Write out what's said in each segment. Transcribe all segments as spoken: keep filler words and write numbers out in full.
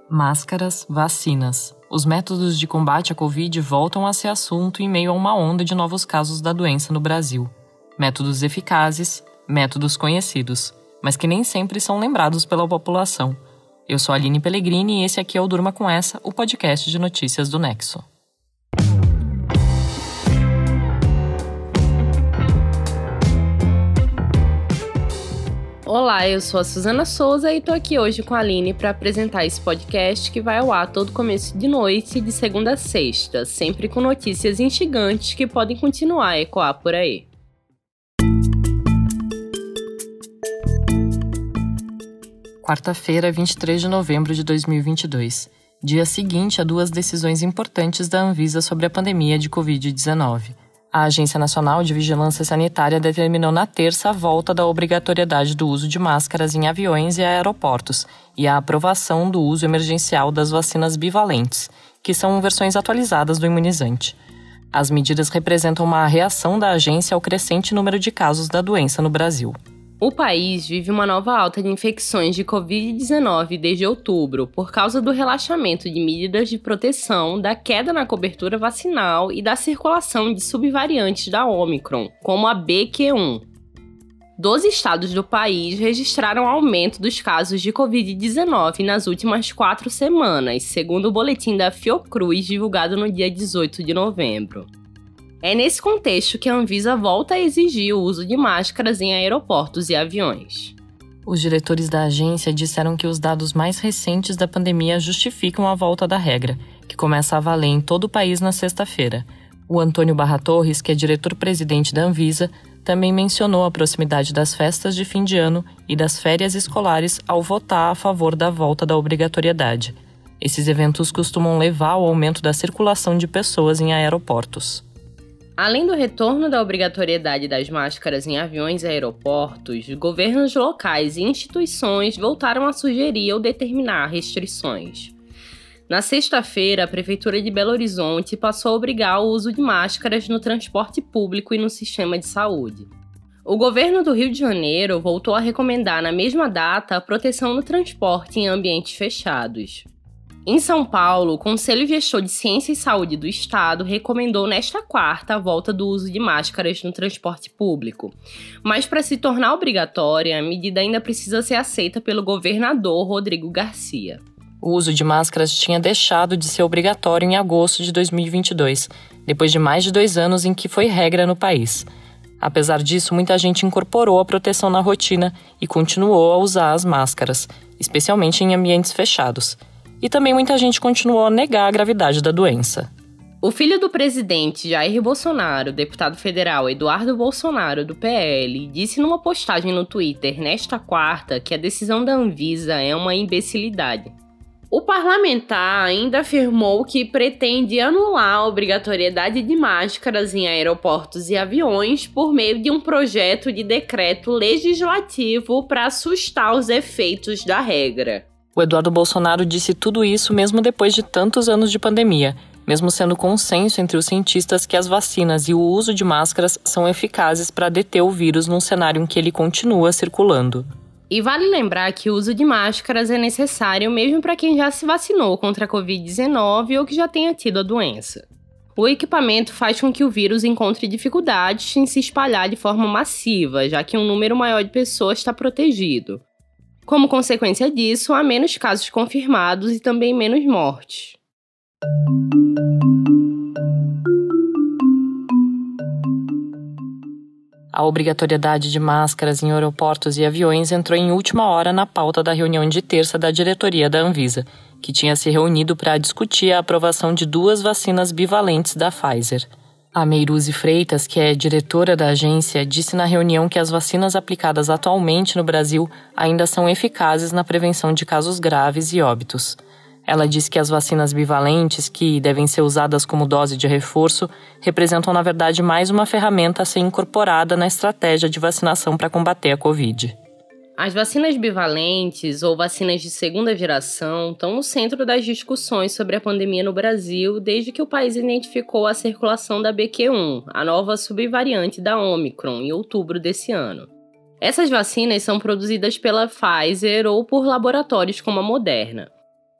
Máscaras, vacinas. Os métodos de combate à Covid voltam a ser assunto em meio a uma onda de novos casos da doença no Brasil. Métodos eficazes, métodos conhecidos, mas que nem sempre são lembrados pela população. Eu sou a Aline Pellegrini e esse aqui é o Durma Com Essa, o podcast de notícias do Nexo. Olá, eu sou a Suzana Souza e tô aqui hoje com a Aline para apresentar esse podcast que vai ao ar todo começo de noite, de segunda a sexta, sempre com notícias instigantes que podem continuar a ecoar por aí. Quarta-feira, vinte e três de novembro de dois mil e vinte e dois, dia seguinte a duas decisões importantes da Anvisa sobre a pandemia de covid dezenove. A Agência Nacional de Vigilância Sanitária determinou na terça a volta da obrigatoriedade do uso de máscaras em aviões e aeroportos e a aprovação do uso emergencial das vacinas bivalentes, que são versões atualizadas do imunizante. As medidas representam uma reação da agência ao crescente número de casos da doença no Brasil. O país vive uma nova alta de infecções de covid dezenove desde outubro, por causa do relaxamento de medidas de proteção, da queda na cobertura vacinal e da circulação de subvariantes da Omicron, como a B Q um. Doze estados do país registraram aumento dos casos de covid dezenove nas últimas quatro semanas, segundo o boletim da Fiocruz divulgado no dia dezoito de novembro. É nesse contexto que a Anvisa volta a exigir o uso de máscaras em aeroportos e aviões. Os diretores da agência disseram que os dados mais recentes da pandemia justificam a volta da regra, que começa a valer em todo o país na sexta-feira. O Antônio Barra Torres, que é diretor-presidente da Anvisa, também mencionou a proximidade das festas de fim de ano e das férias escolares ao votar a favor da volta da obrigatoriedade. Esses eventos costumam levar ao aumento da circulação de pessoas em aeroportos. Além do retorno da obrigatoriedade das máscaras em aviões e aeroportos, governos locais e instituições voltaram a sugerir ou determinar restrições. Na sexta-feira, a Prefeitura de Belo Horizonte passou a obrigar o uso de máscaras no transporte público e no sistema de saúde. O governo do Rio de Janeiro voltou a recomendar na mesma data a proteção no transporte em ambientes fechados. Em São Paulo, o Conselho Gestor de Ciência e Saúde do Estado recomendou nesta quarta a volta do uso de máscaras no transporte público. Mas para se tornar obrigatória, a medida ainda precisa ser aceita pelo governador Rodrigo Garcia. O uso de máscaras tinha deixado de ser obrigatório em agosto de dois mil e vinte e dois, depois de mais de dois anos em que foi regra no país. Apesar disso, muita gente incorporou a proteção na rotina e continuou a usar as máscaras, especialmente em ambientes fechados. E também muita gente continuou a negar a gravidade da doença. O filho do presidente Jair Bolsonaro, deputado federal Eduardo Bolsonaro, do P L, disse numa postagem no Twitter nesta quarta que a decisão da Anvisa é uma imbecilidade. O parlamentar ainda afirmou que pretende anular a obrigatoriedade de máscaras em aeroportos e aviões por meio de um projeto de decreto legislativo para assustar os efeitos da regra. O Eduardo Bolsonaro disse tudo isso mesmo depois de tantos anos de pandemia, mesmo sendo consenso entre os cientistas que as vacinas e o uso de máscaras são eficazes para deter o vírus num cenário em que ele continua circulando. E vale lembrar que o uso de máscaras é necessário mesmo para quem já se vacinou contra a covid dezenove ou que já tenha tido a doença. O equipamento faz com que o vírus encontre dificuldades em se espalhar de forma massiva, já que um número maior de pessoas está protegido. Como consequência disso, há menos casos confirmados e também menos mortes. A obrigatoriedade de máscaras em aeroportos e aviões entrou em última hora na pauta da reunião de terça da diretoria da Anvisa, que tinha se reunido para discutir a aprovação de duas vacinas bivalentes da Pfizer. A Meiruzi Freitas, que é diretora da agência, disse na reunião que as vacinas aplicadas atualmente no Brasil ainda são eficazes na prevenção de casos graves e óbitos. Ela disse que as vacinas bivalentes, que devem ser usadas como dose de reforço, representam, na verdade, mais uma ferramenta a ser incorporada na estratégia de vacinação para combater a Covid. As vacinas bivalentes, ou vacinas de segunda geração, estão no centro das discussões sobre a pandemia no Brasil desde que o país identificou a circulação da B Q um, a nova subvariante da Omicron, em outubro desse ano. Essas vacinas são produzidas pela Pfizer ou por laboratórios como a Moderna.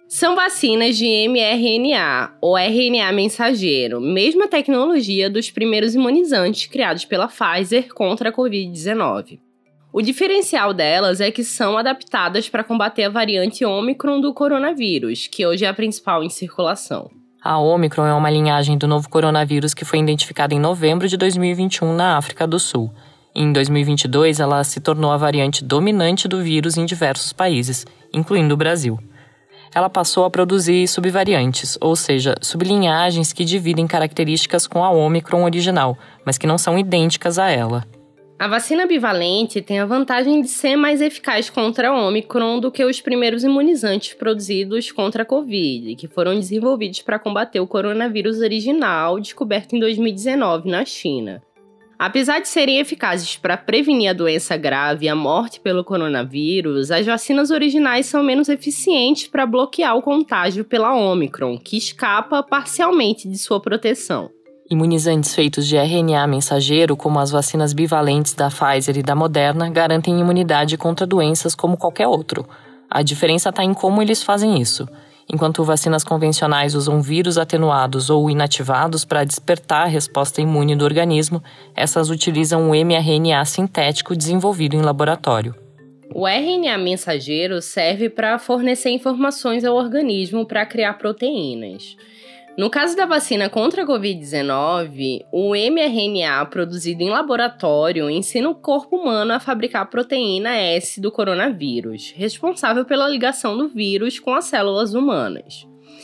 São vacinas de M R N A, ou R N A mensageiro, mesma tecnologia dos primeiros imunizantes criados pela Pfizer contra a covid dezenove. O diferencial delas é que são adaptadas para combater a variante Ômicron do coronavírus, que hoje é a principal em circulação. A Ômicron é uma linhagem do novo coronavírus que foi identificada em novembro de dois mil e vinte e um na África do Sul. Em dois mil e vinte e dois, ela se tornou a variante dominante do vírus em diversos países, incluindo o Brasil. Ela passou a produzir subvariantes, ou seja, sublinhagens que dividem características com a Ômicron original, mas que não são idênticas a ela. A vacina bivalente tem a vantagem de ser mais eficaz contra a Ômicron do que os primeiros imunizantes produzidos contra a Covid, que foram desenvolvidos para combater o coronavírus original descoberto em dois mil e dezenove na China. Apesar de serem eficazes para prevenir a doença grave e a morte pelo coronavírus, as vacinas originais são menos eficientes para bloquear o contágio pela Ômicron, que escapa parcialmente de sua proteção. Imunizantes feitos de R N A mensageiro, como as vacinas bivalentes da Pfizer e da Moderna, garantem imunidade contra doenças como qualquer outro. A diferença está em como eles fazem isso. Enquanto vacinas convencionais usam vírus atenuados ou inativados para despertar a resposta imune do organismo, essas utilizam o M R N A sintético desenvolvido em laboratório. O R N A mensageiro serve para fornecer informações ao organismo para criar proteínas. No caso da vacina contra a covid dezenove, o M R N A produzido em laboratório ensina o corpo humano a fabricar a proteína S do coronavírus, responsável pela ligação do vírus com as células humanas.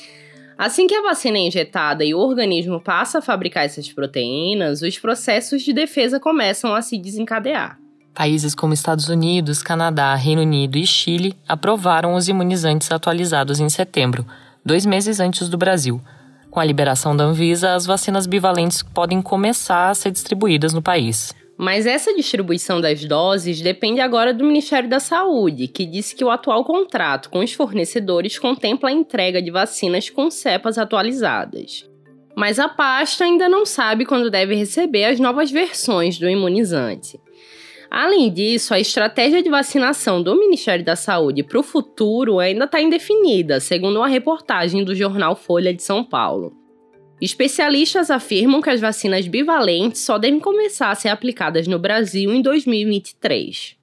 Assim que a vacina é injetada e o organismo passa a fabricar essas proteínas, os processos de defesa começam a se desencadear. Países como Estados Unidos, Canadá, Reino Unido e Chile aprovaram os imunizantes atualizados em setembro, dois meses antes do Brasil. Com a liberação da Anvisa, as vacinas bivalentes podem começar a ser distribuídas no país. Mas essa distribuição das doses depende agora do Ministério da Saúde, que disse que o atual contrato com os fornecedores contempla a entrega de vacinas com cepas atualizadas. Mas a pasta ainda não sabe quando deve receber as novas versões do imunizante. Além disso, a estratégia de vacinação do Ministério da Saúde para o futuro ainda está indefinida, segundo uma reportagem do jornal Folha de São Paulo. Especialistas afirmam que as vacinas bivalentes só devem começar a ser aplicadas no Brasil em dois mil e vinte e três.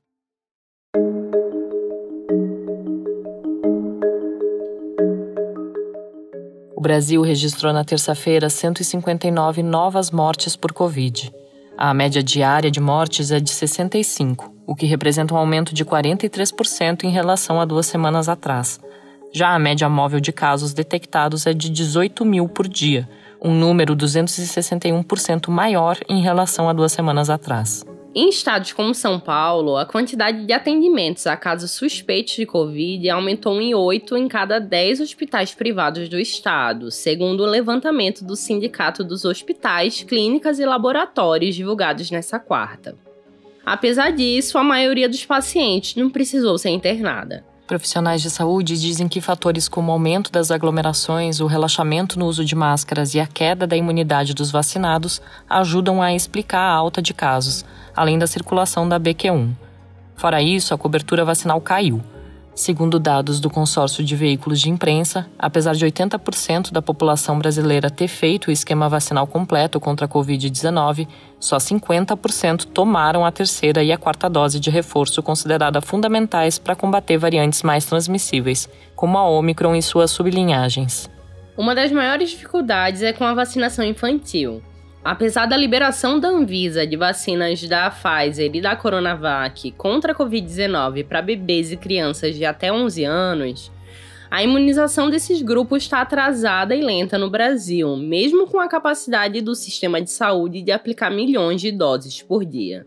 O Brasil registrou na terça-feira cento e cinquenta e nove novas mortes por Covid. A média diária de mortes é de sessenta e cinco, o que representa um aumento de quarenta e três por cento em relação a duas semanas atrás. Já a média móvel de casos detectados é de dezoito mil por dia, um número duzentos e sessenta e um por cento maior em relação a duas semanas atrás. Em estados como São Paulo, a quantidade de atendimentos a casos suspeitos de Covid aumentou em oito em cada dez hospitais privados do estado, segundo o levantamento do Sindicato dos Hospitais, Clínicas e Laboratórios divulgados nesta quarta. Apesar disso, a maioria dos pacientes não precisou ser internada. Profissionais de saúde dizem que fatores como o aumento das aglomerações, o relaxamento no uso de máscaras e a queda da imunidade dos vacinados ajudam a explicar a alta de casos, além da circulação da B Q um. Fora isso, a cobertura vacinal caiu. Segundo dados do consórcio de veículos de imprensa, apesar de oitenta por cento da população brasileira ter feito o esquema vacinal completo contra a covid dezenove, só cinquenta por cento tomaram a terceira e a quarta dose de reforço considerada fundamentais para combater variantes mais transmissíveis, como a Ômicron e suas sublinhagens. Uma das maiores dificuldades é com a vacinação infantil. Apesar da liberação da Anvisa de vacinas da Pfizer e da Coronavac contra a covid dezenove para bebês e crianças de até onze anos, a imunização desses grupos está atrasada e lenta no Brasil, mesmo com a capacidade do sistema de saúde de aplicar milhões de doses por dia.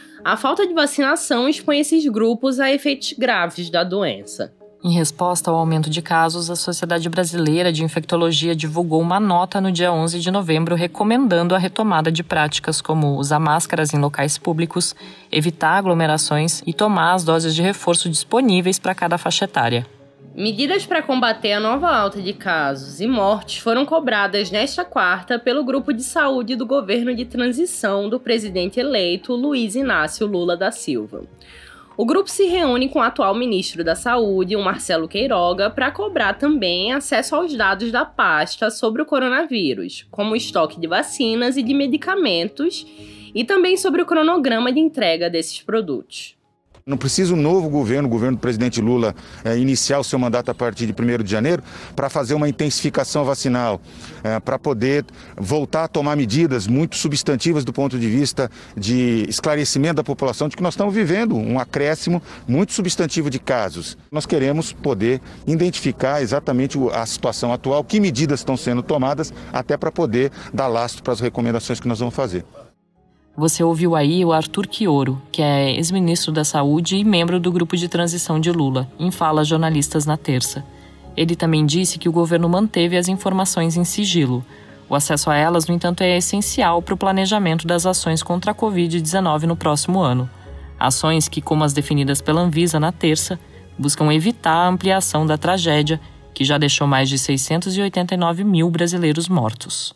A falta de vacinação expõe esses grupos a efeitos graves da doença. Em resposta ao aumento de casos, a Sociedade Brasileira de Infectologia divulgou uma nota no dia onze de novembro recomendando a retomada de práticas como usar máscaras em locais públicos, evitar aglomerações e tomar as doses de reforço disponíveis para cada faixa etária. Medidas para combater a nova alta de casos e mortes foram cobradas nesta quarta pelo grupo de saúde do governo de transição do presidente eleito Luiz Inácio Lula da Silva. O grupo se reúne com o atual ministro da Saúde, o Marcelo Queiroga, para cobrar também acesso aos dados da pasta sobre o coronavírus, como o estoque de vacinas e de medicamentos, e também sobre o cronograma de entrega desses produtos. Não precisa um novo governo, o governo do presidente Lula, é, iniciar o seu mandato a partir de primeiro de janeiro para fazer uma intensificação vacinal, é, para poder voltar a tomar medidas muito substantivas do ponto de vista de esclarecimento da população de que nós estamos vivendo um acréscimo muito substantivo de casos. Nós queremos poder identificar exatamente a situação atual, que medidas estão sendo tomadas, até para poder dar lastro para as recomendações que nós vamos fazer. Você ouviu aí o Arthur Quioro, que é ex-ministro da Saúde e membro do grupo de transição de Lula, em fala a jornalistas na terça. Ele também disse que o governo manteve as informações em sigilo. O acesso a elas, no entanto, é essencial para o planejamento das ações contra a covid dezenove no próximo ano. Ações que, como as definidas pela Anvisa na terça, buscam evitar a ampliação da tragédia, que já deixou mais de seiscentos e oitenta e nove mil brasileiros mortos.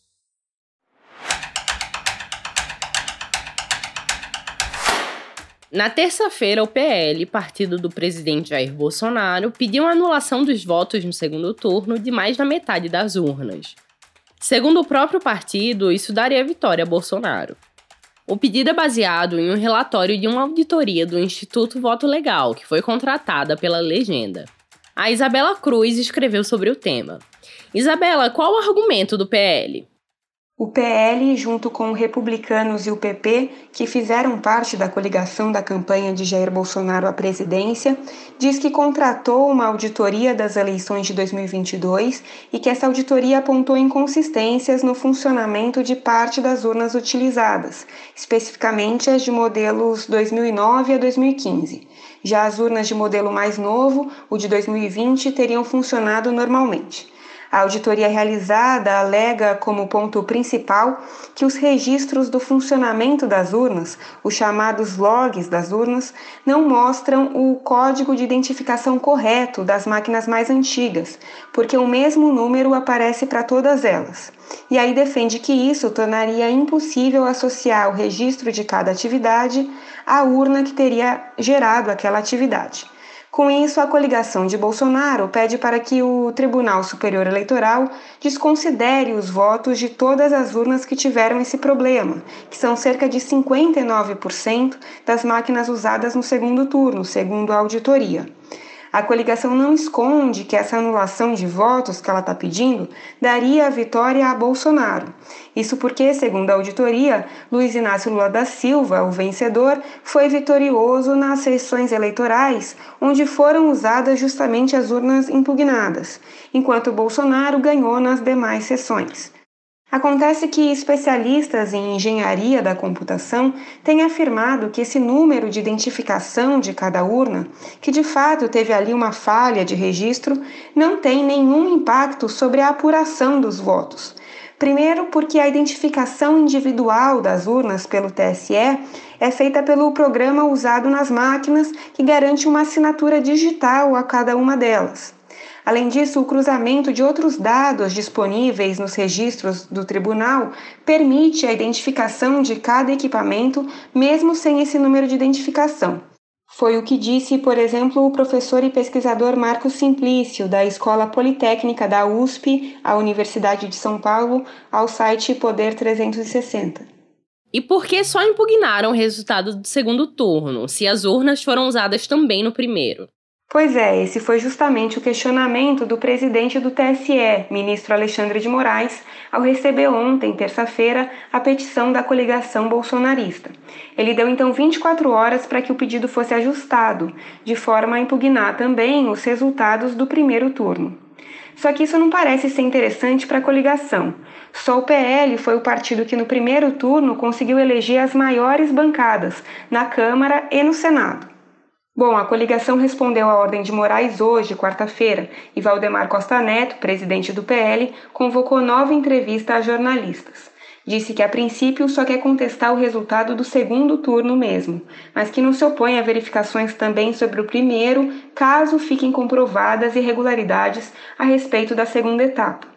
Na terça-feira, o P L, partido do presidente Jair Bolsonaro, pediu a anulação dos votos no segundo turno de mais da metade das urnas. Segundo o próprio partido, isso daria vitória a Bolsonaro. O pedido é baseado em um relatório de uma auditoria do Instituto Voto Legal, que foi contratada pela Legenda. A Isabela Cruz escreveu sobre o tema. Isabela, qual o argumento do P L? O P L, junto com Republicanos e o P P, que fizeram parte da coligação da campanha de Jair Bolsonaro à presidência, diz que contratou uma auditoria das eleições de dois mil e vinte e dois e que essa auditoria apontou inconsistências no funcionamento de parte das urnas utilizadas, especificamente as de modelos dois mil e nove a dois mil e quinze. Já as urnas de modelo mais novo, o de dois mil e vinte, teriam funcionado normalmente. A auditoria realizada alega como ponto principal que os registros do funcionamento das urnas, os chamados logs das urnas, não mostram o código de identificação correto das máquinas mais antigas, porque o mesmo número aparece para todas elas. E aí defende que isso tornaria impossível associar o registro de cada atividade à urna que teria gerado aquela atividade. Com isso, a coligação de Bolsonaro pede para que o Tribunal Superior Eleitoral desconsidere os votos de todas as urnas que tiveram esse problema, que são cerca de cinquenta e nove por cento das máquinas usadas no segundo turno, segundo a auditoria. A coligação não esconde que essa anulação de votos que ela está pedindo daria a vitória a Bolsonaro. Isso porque, segundo a auditoria, Luiz Inácio Lula da Silva, o vencedor, foi vitorioso nas sessões eleitorais, onde foram usadas justamente as urnas impugnadas, enquanto Bolsonaro ganhou nas demais sessões. Acontece que especialistas em engenharia da computação têm afirmado que esse número de identificação de cada urna, que de fato teve ali uma falha de registro, não tem nenhum impacto sobre a apuração dos votos. Primeiro, porque a identificação individual das urnas pelo T S E é feita pelo programa usado nas máquinas, que garante uma assinatura digital a cada uma delas. Além disso, o cruzamento de outros dados disponíveis nos registros do tribunal permite a identificação de cada equipamento, mesmo sem esse número de identificação. Foi o que disse, por exemplo, o professor e pesquisador Marcos Simplício, da Escola Politécnica da U S P, a Universidade de São Paulo, ao site Poder trezentos e sessenta. E por que só impugnaram o resultado do segundo turno, se as urnas foram usadas também no primeiro? Pois é, esse foi justamente o questionamento do presidente do T S E, ministro Alexandre de Moraes, ao receber ontem, terça-feira, a petição da coligação bolsonarista. Ele deu então vinte e quatro horas para que o pedido fosse ajustado, de forma a impugnar também os resultados do primeiro turno. Só que isso não parece ser interessante para a coligação. Só o P L foi o partido que no primeiro turno conseguiu eleger as maiores bancadas, na Câmara e no Senado. Bom, a coligação respondeu à ordem de Moraes hoje, quarta-feira, e Valdemar Costa Neto, presidente do P L, convocou nova entrevista a jornalistas. Disse que, a princípio, só quer contestar o resultado do segundo turno mesmo, mas que não se opõe a verificações também sobre o primeiro, caso fiquem comprovadas irregularidades a respeito da segunda etapa.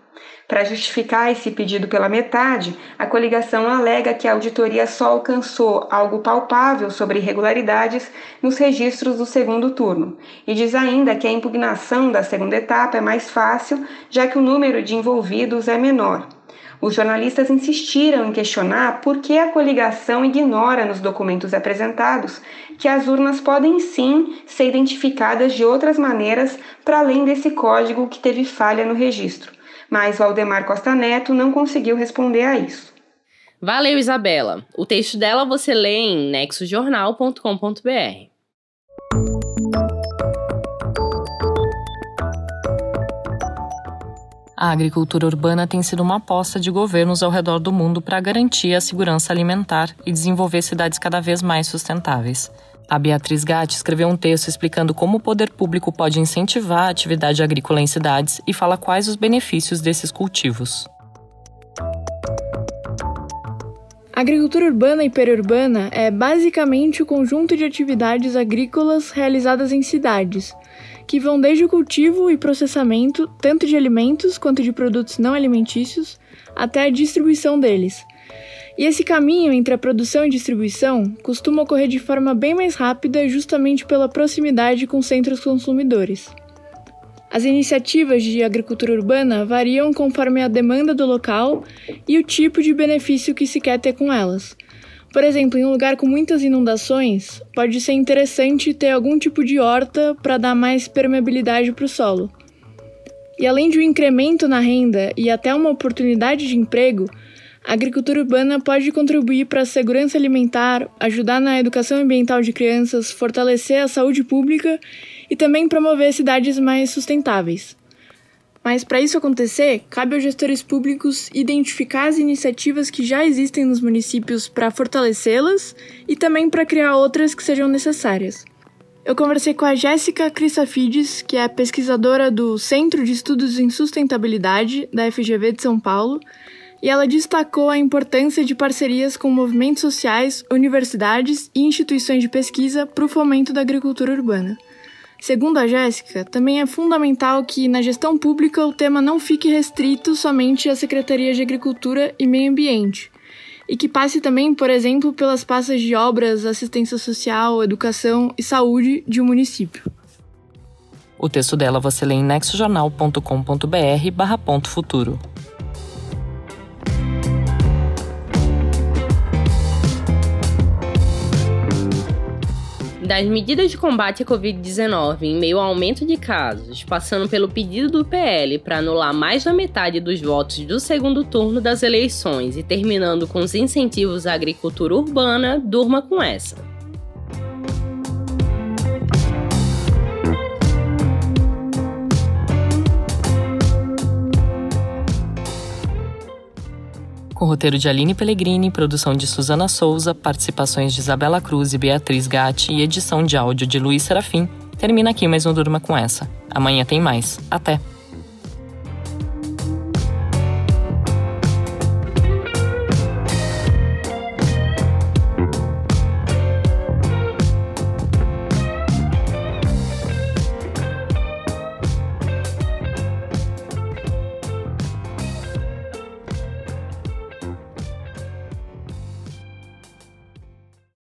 Para justificar esse pedido pela metade, a coligação alega que a auditoria só alcançou algo palpável sobre irregularidades nos registros do segundo turno e diz ainda que a impugnação da segunda etapa é mais fácil, já que o número de envolvidos é menor. Os jornalistas insistiram em questionar por que a coligação ignora nos documentos apresentados que as urnas podem sim ser identificadas de outras maneiras para além desse código que teve falha no registro. Mas Valdemar Costa Neto não conseguiu responder a isso. Valeu, Isabela. O texto dela você lê em nexo jornal ponto com ponto b r. A agricultura urbana tem sido uma aposta de governos ao redor do mundo para garantir a segurança alimentar e desenvolver cidades cada vez mais sustentáveis. A Beatriz Gatti escreveu um texto explicando como o poder público pode incentivar a atividade agrícola em cidades e fala quais os benefícios desses cultivos. A agricultura urbana e periurbana é basicamente o conjunto de atividades agrícolas realizadas em cidades, que vão desde o cultivo e processamento, tanto de alimentos quanto de produtos não alimentícios, até a distribuição deles. E esse caminho entre a produção e distribuição costuma ocorrer de forma bem mais rápida justamente pela proximidade com centros consumidores. As iniciativas de agricultura urbana variam conforme a demanda do local e o tipo de benefício que se quer ter com elas. Por exemplo, em um lugar com muitas inundações, pode ser interessante ter algum tipo de horta para dar mais permeabilidade para o solo. E além de um incremento na renda e até uma oportunidade de emprego, a agricultura urbana pode contribuir para a segurança alimentar, ajudar na educação ambiental de crianças, fortalecer a saúde pública e também promover cidades mais sustentáveis. Mas para isso acontecer, cabe aos gestores públicos identificar as iniciativas que já existem nos municípios para fortalecê-las e também para criar outras que sejam necessárias. Eu conversei com a Jéssica Crissafides, que é pesquisadora do Centro de Estudos em Sustentabilidade da F G V de São Paulo, e ela destacou a importância de parcerias com movimentos sociais, universidades e instituições de pesquisa para o fomento da agricultura urbana. Segundo a Jéssica, também é fundamental que, na gestão pública, o tema não fique restrito somente às secretarias de Agricultura e Meio Ambiente, e que passe também, por exemplo, pelas pastas de obras, assistência social, educação e saúde de um município. O texto dela você lê em nexo jornal ponto com ponto b r barra ponto futuro. Das medidas de combate à covid dezenove em meio ao aumento de casos, passando pelo pedido do P L para anular mais da metade dos votos do segundo turno das eleições e terminando com os incentivos à agricultura urbana, durma com essa. Com roteiro de Aline Pellegrini, produção de Suzana Souza, participações de Isabela Cruz e Beatriz Gatti e edição de áudio de Luiz Serafim, termina aqui mais um Durma Com Essa. Amanhã tem mais. Até!